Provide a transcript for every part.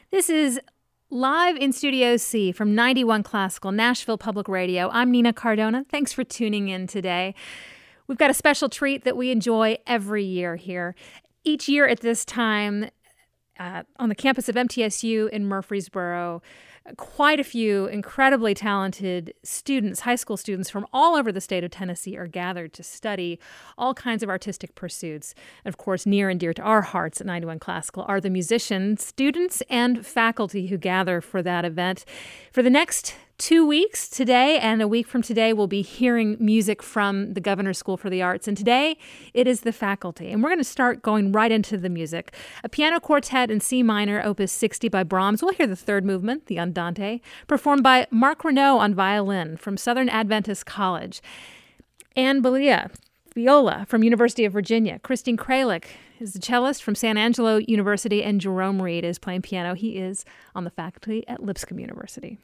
This is live in Studio C from 91 Classical, Nashville Public Radio. I'm Nina Cardona. Thanks for tuning in today. We've got a special treat that we enjoy every year here. Each year at this time, on the campus of MTSU in Murfreesboro, quite a few incredibly talented students, high school students from all over the state of Tennessee are gathered to study all kinds of artistic pursuits. And of course, near and dear to our hearts at 91 Classical are the musicians, students, and faculty who gather for that event. For the next 2 weeks, today and a week from today, we'll be hearing music from the Governor's School for the Arts. And today, it is the faculty. And we're going to start going right into the music. A piano quartet in C minor, opus 60 by Brahms. We'll hear the third movement, the Andante, performed by Mark Renaud on violin from Southern Adventist College. Anne Balia, viola from University of Virginia. Christine Kralik is the cellist from San Angelo University, and Jerome Reed is playing piano. He is on the faculty at Lipscomb University.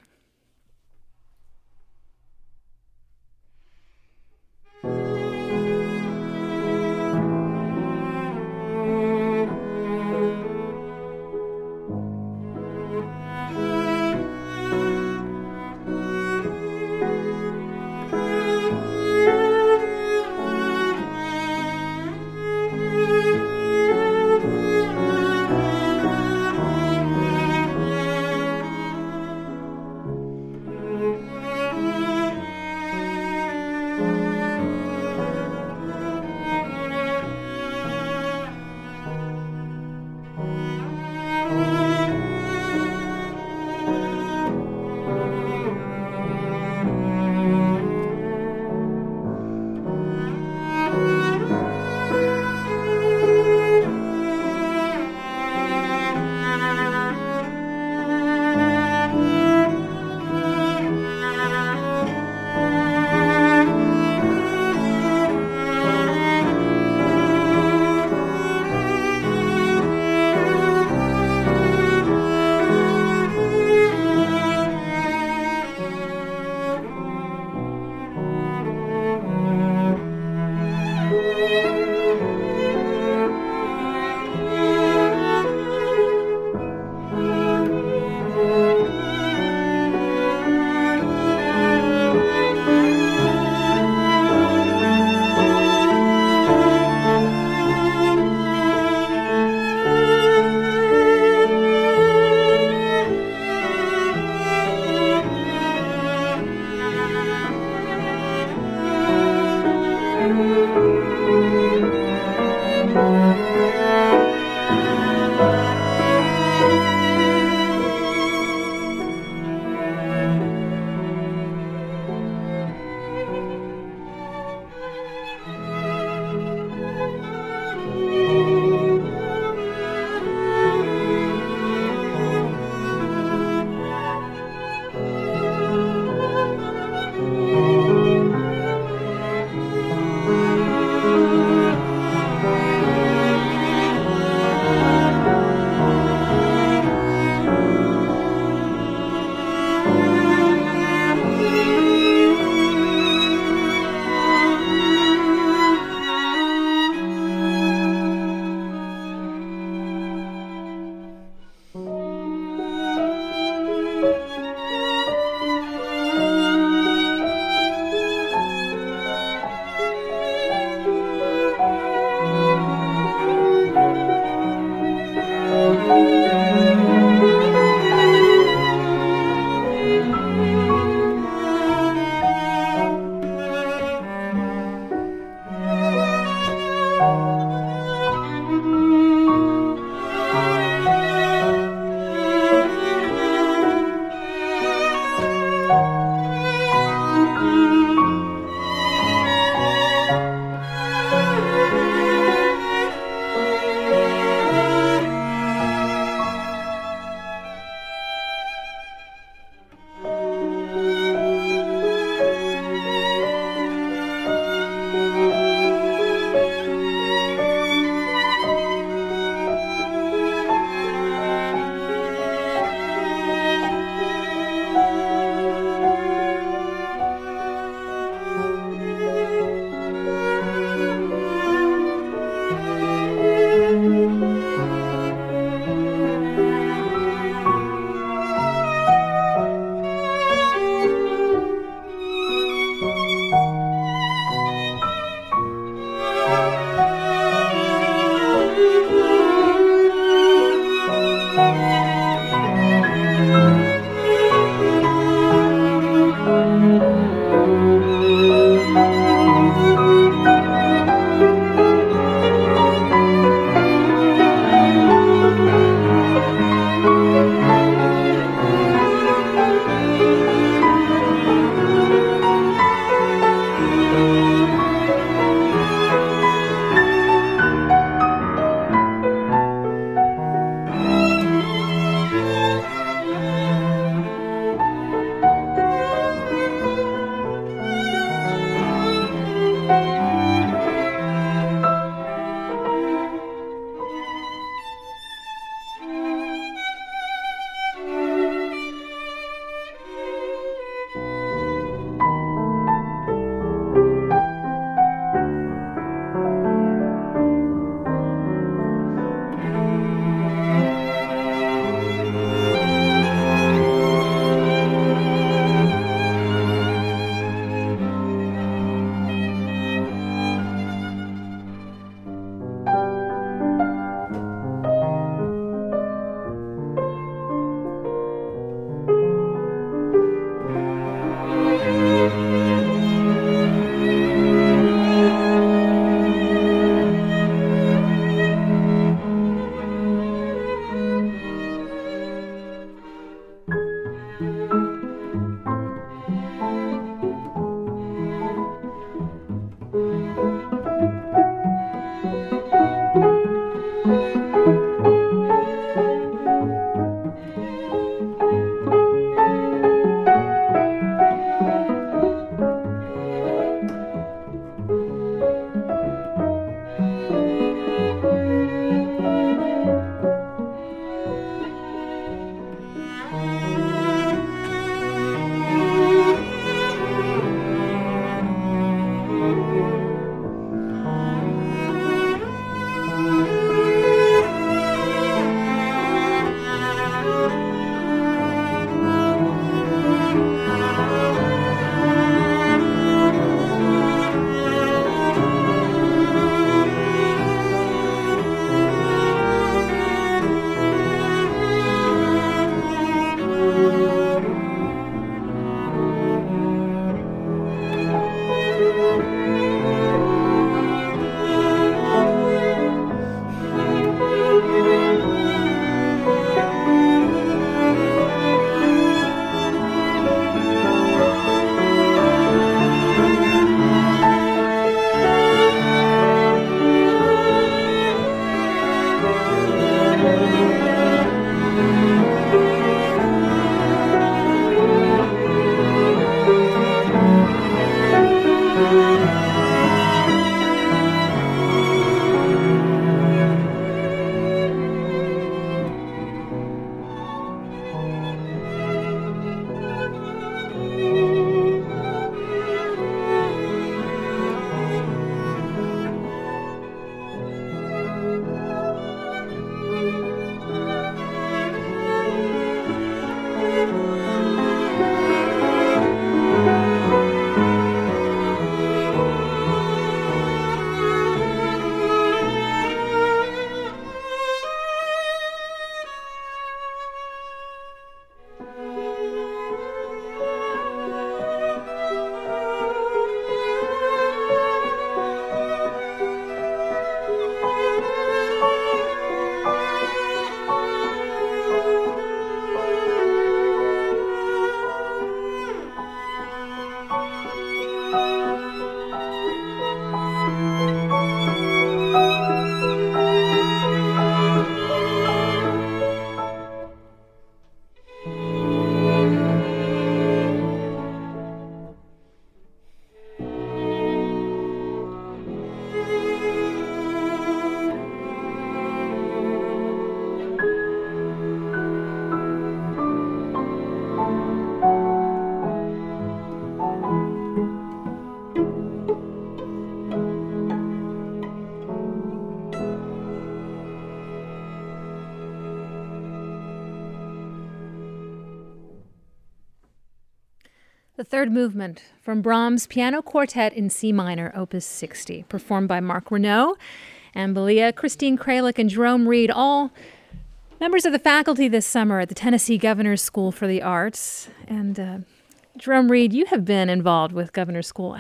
The third movement from Brahms' Piano Quartet in C minor, Opus 60, performed by Marc Renaud, Anne Belia, Christine Kralik, and Jerome Reed, all members of the faculty this summer at the Tennessee Governor's School for the Arts. And Jerome Reed, you have been involved with Governor's School.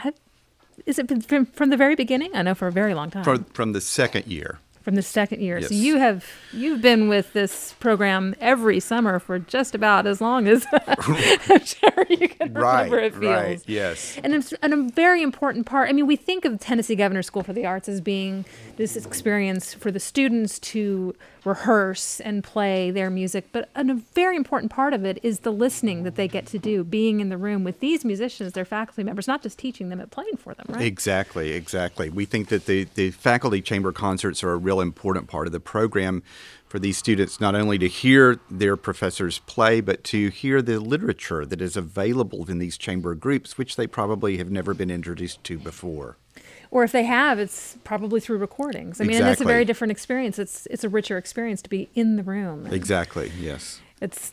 Is it been from the very beginning? I know for a very long time. From the second year. From the second year. Yes. So you've been with this program every summer for just about as long as I'm sure you can remember it feels. Right, yes. And it's a very important part. I mean, we think of Tennessee Governor's School for the Arts as being this experience for the students to rehearse and play their music, but a very important part of it is the listening that they get to do, being in the room with these musicians, their faculty members, not just teaching them, but playing for them, right? Exactly. We think that the faculty chamber concerts are a real important part of the program for these students, not only to hear their professors play, but to hear the literature that is available in these chamber groups, which they probably have never been introduced to before. Or if they have, it's probably through recordings. I mean, and it's a very different experience. It's a richer experience to be in the room. Exactly, yes. It's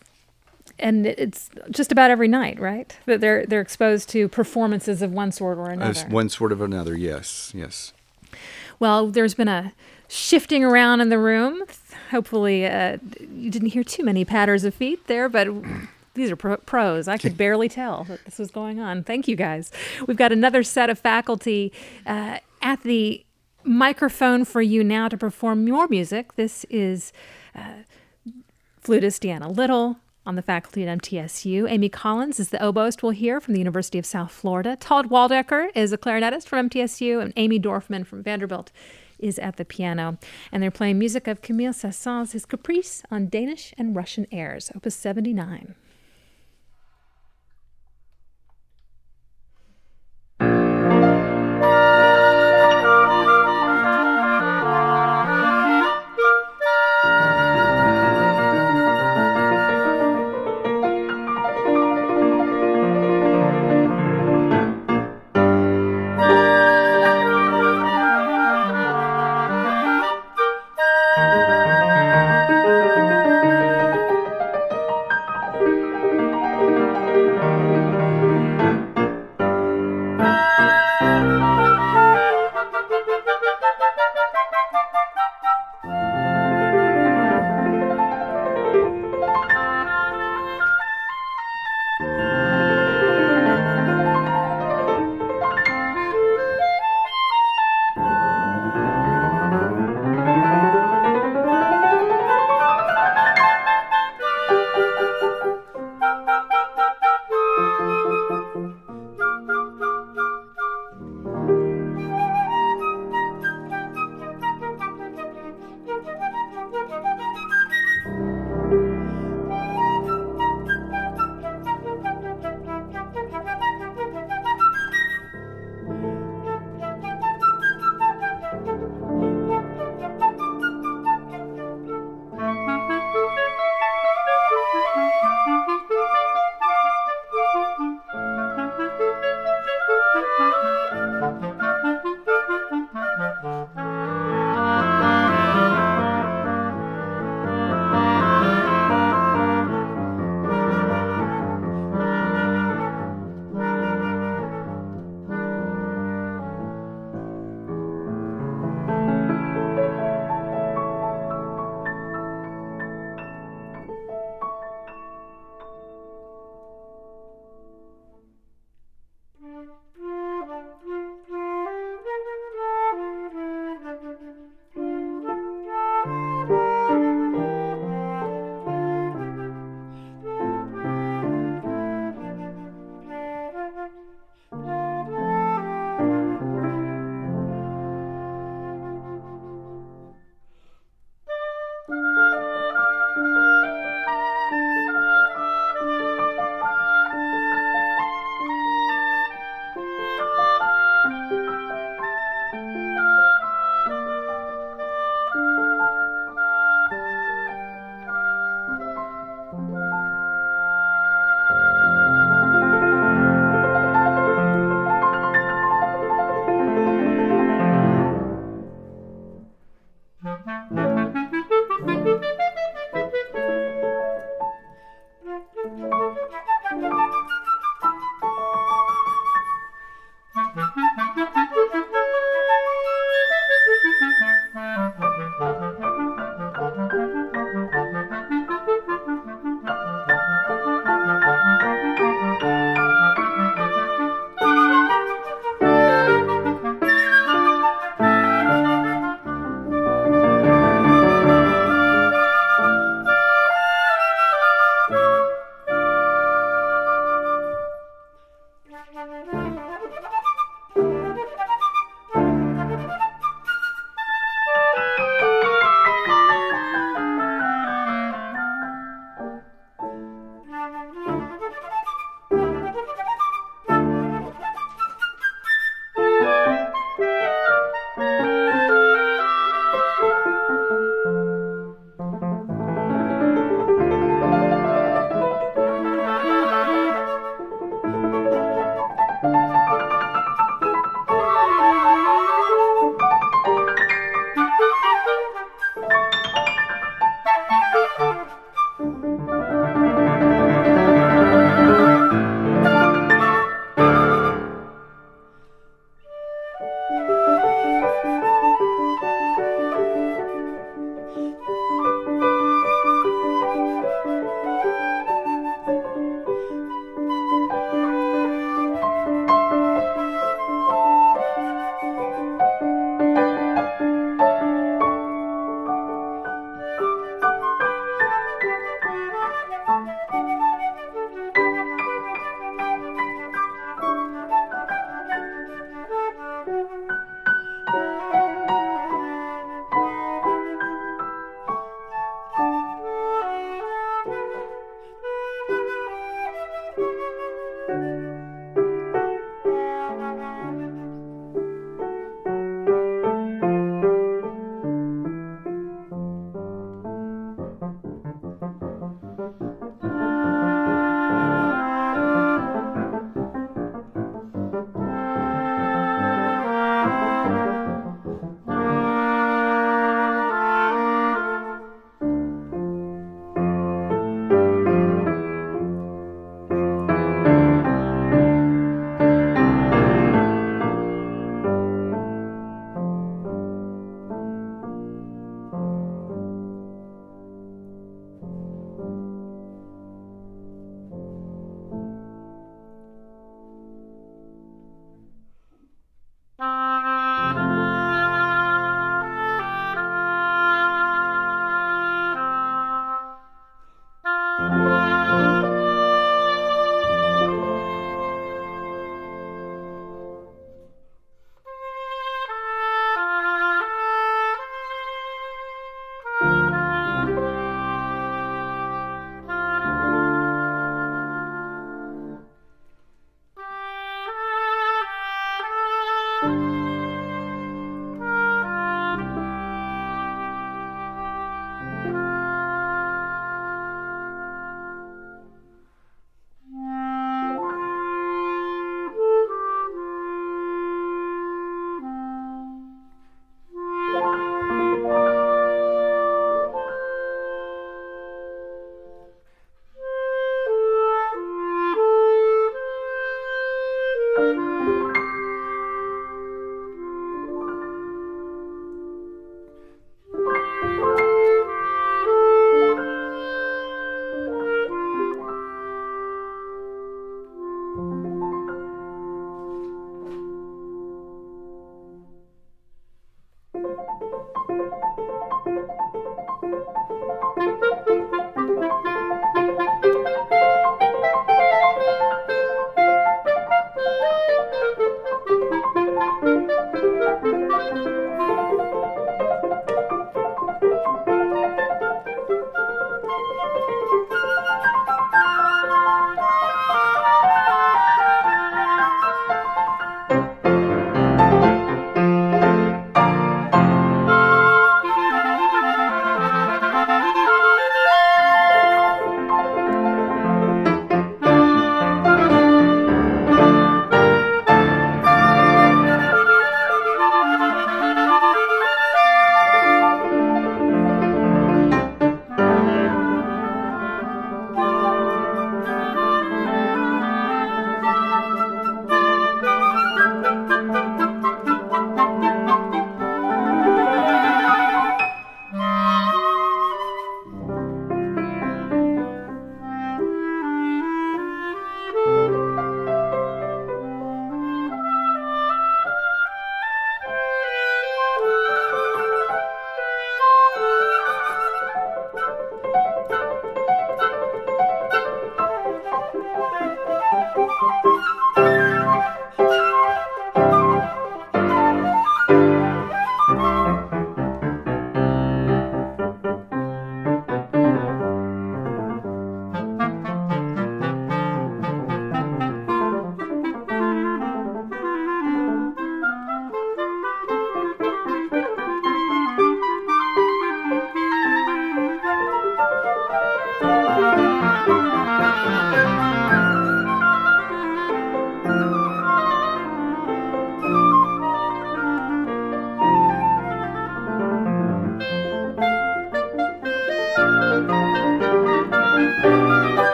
just about every night, right? That they're exposed to performances of one sort or another. One sort of another, yes. Well, there's been a shifting around in the room. Hopefully, you didn't hear too many patters of feet there, but these are pros. I could barely tell that this was going on. Thank you, guys. We've got another set of faculty at the microphone for you now to perform your music. This is flutist Deanna Little on the faculty at MTSU. Amy Collins is the oboist we'll hear from the University of South Florida. Todd Waldecker is a clarinetist from MTSU, and Amy Dorfman from Vanderbilt is at the piano. And they're playing music of Camille Saint-Saëns' His Caprice on Danish and Russian airs, Opus 79.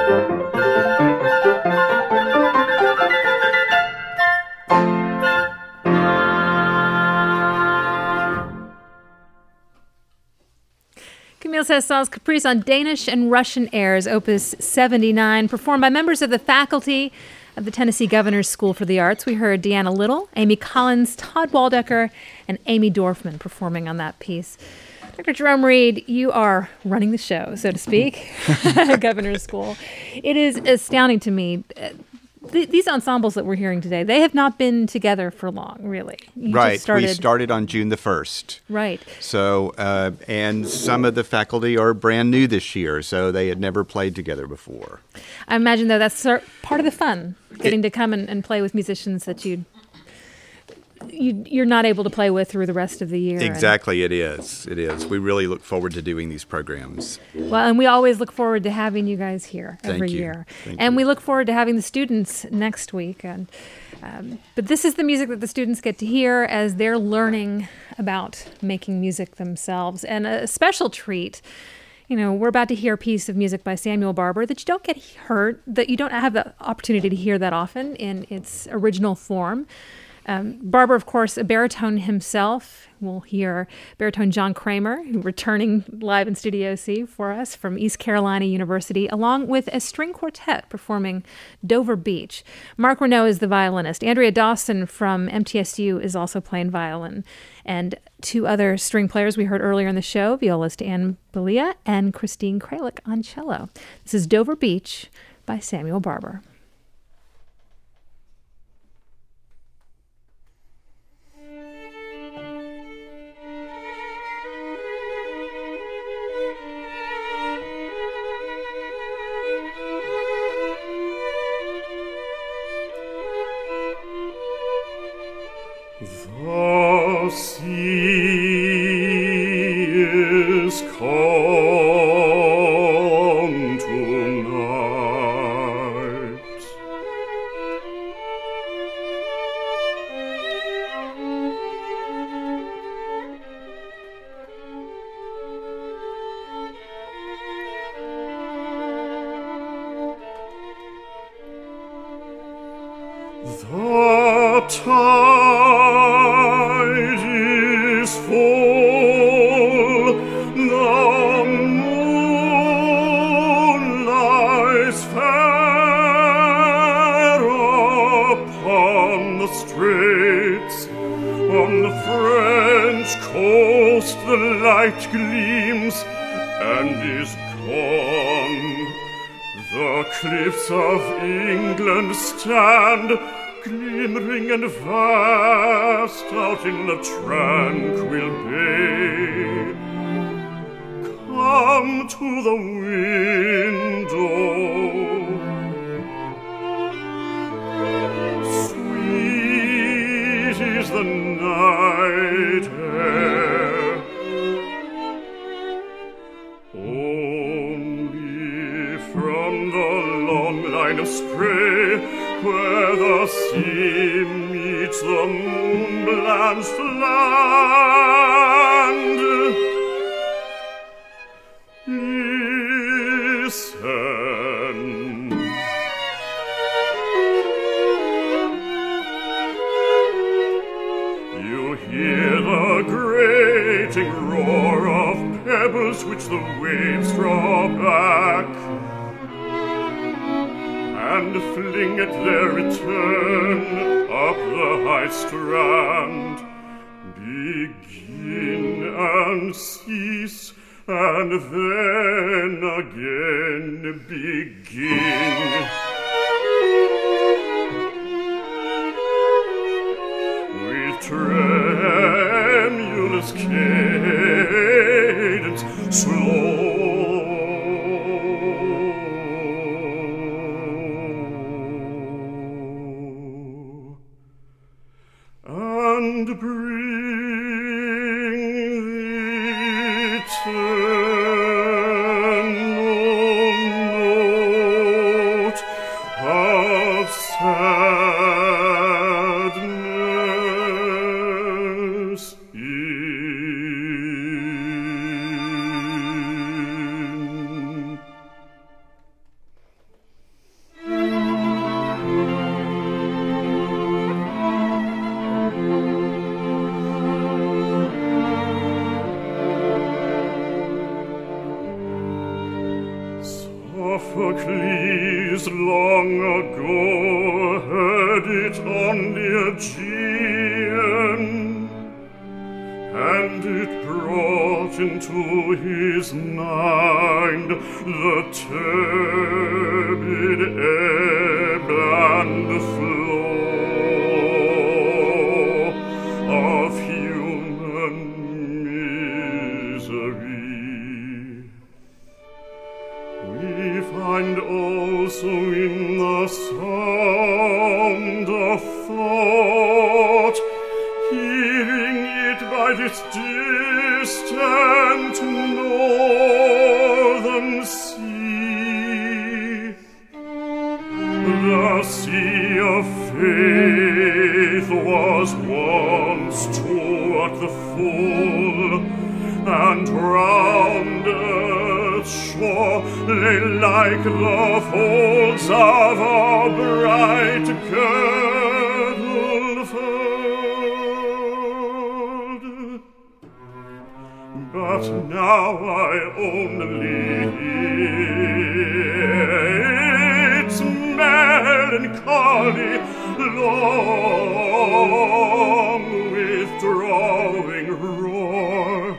Camille Saint-Saëns' Caprice on Danish and Russian airs, Opus 79, performed by members of the faculty of the Tennessee Governor's School for the Arts. We heard Deanna Little, Amy Collins, Todd Waldecker, and Amy Dorfman performing on that piece. Dr. Jerome Reed, you are running the show, so to speak, at Governor's School. It is astounding to me. These ensembles that we're hearing today, they have not been together for long, really. Right. We started on June the 1st. Right. So, and some of the faculty are brand new this year, so they had never played together before. I imagine, though, that's part of the fun, getting to come and play with musicians that you're not able to play with through the rest of the year. Exactly, it is. It is. We really look forward to doing these programs. Well, and we always look forward to having you guys here every year. Thank and you. we look forward to having the students next week. And but this is the music that the students get to hear as they're learning about making music themselves. And a special treat, we're about to hear a piece of music by Samuel Barber that you don't get heard, that you don't have the opportunity to hear that often in its original form. Barber, of course, a baritone himself. We'll hear baritone John Kramer, returning live in Studio C for us from East Carolina University, along with a string quartet performing Dover Beach. Mark Renaud is the violinist. Andrea Dawson from MTSU is also playing violin. And two other string players we heard earlier in the show, violist Anne Belia and Christine Kralik on cello. This is Dover Beach by Samuel Barber. The sea is calm tonight. The tide is full, the moon lies fair upon the straits. On the French coast the light gleams and is gone. The cliffs of England stand glimmering and vast out in the tranquil bay. Come to the window. Sweet is the night air. Only from the long line of spray, where the sea meets the moon-blanched land, listen. You hear the grating roar of pebbles which the waves draw back and fling at their return up the high strand. Begin and cease, and then again begin. With tremulous cadence, slow and bring the eternal note Sophocles long ago heard it on the Aegean, and it brought into his mind the turbid ebb and flow of human misery. We find also in the sound of thought, hearing it by this distant northern sea. The sea of faith was once toward the full, and round earth's shore lay like the folds of a bright girdle furled. But now I only hear its melancholy, long withdrawing roar,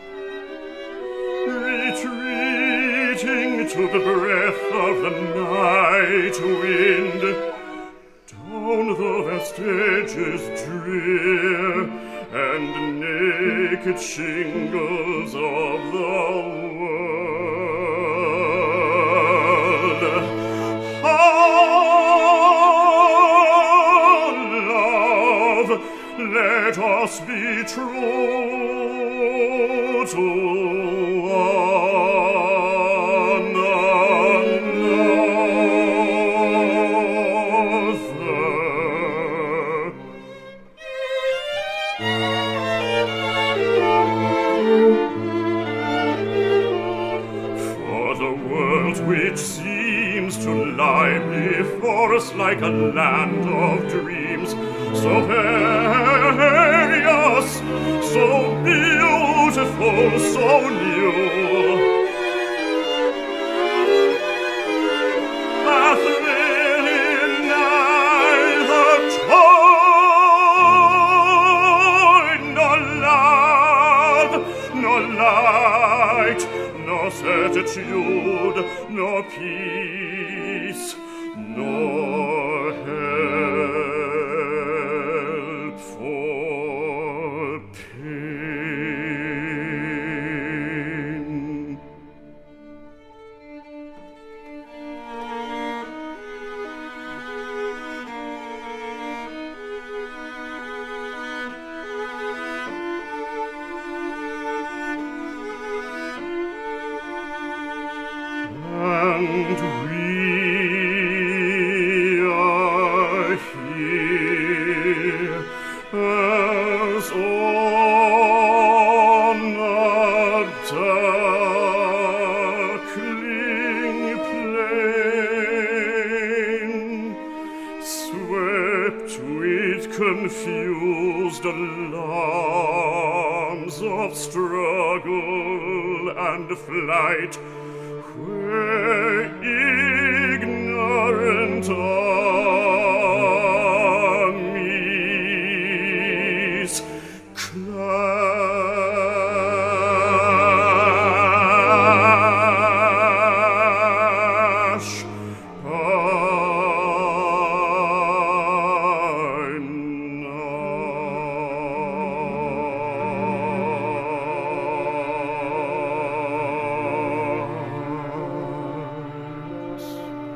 retreating to the breath of the night wind, down the vast edges drear and naked shingles of the world. Ah, love, let us be true to one another. For the world which seems to lie before us like a land of dreams, so various, so beautiful, so new, hath really neither toy, nor love, nor light, nor certitude, nor peace, nor help for pain. And we are here as on a darkling plain, swept with confused alarms of struggle and flight, where ignorant armies clash by night.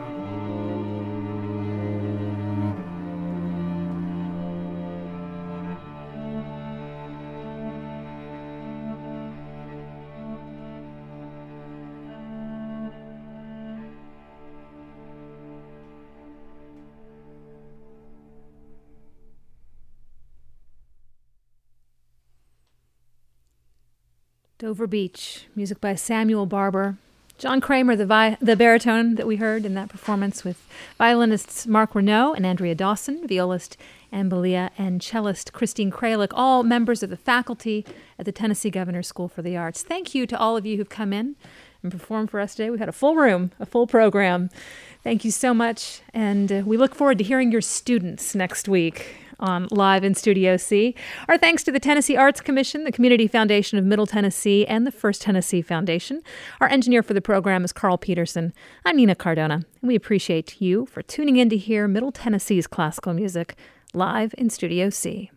Dover Beach, music by Samuel Barber. John Kramer, the baritone that we heard in that performance, with violinists Mark Renaud and Andrea Dawson, violist Ann Belia, and cellist Christine Kralik, all members of the faculty at the Tennessee Governor's School for the Arts. Thank you to all of you who've come in and perform for us today. We had a full room, a full program. Thank you so much, and we look forward to hearing your students next week on Live in Studio C. Our thanks to the Tennessee Arts Commission, the Community Foundation of Middle Tennessee, and the First Tennessee Foundation. Our engineer for the program is Carl Peterson. I'm Nina Cardona, and we appreciate you for tuning in to hear Middle Tennessee's classical music live in Studio C.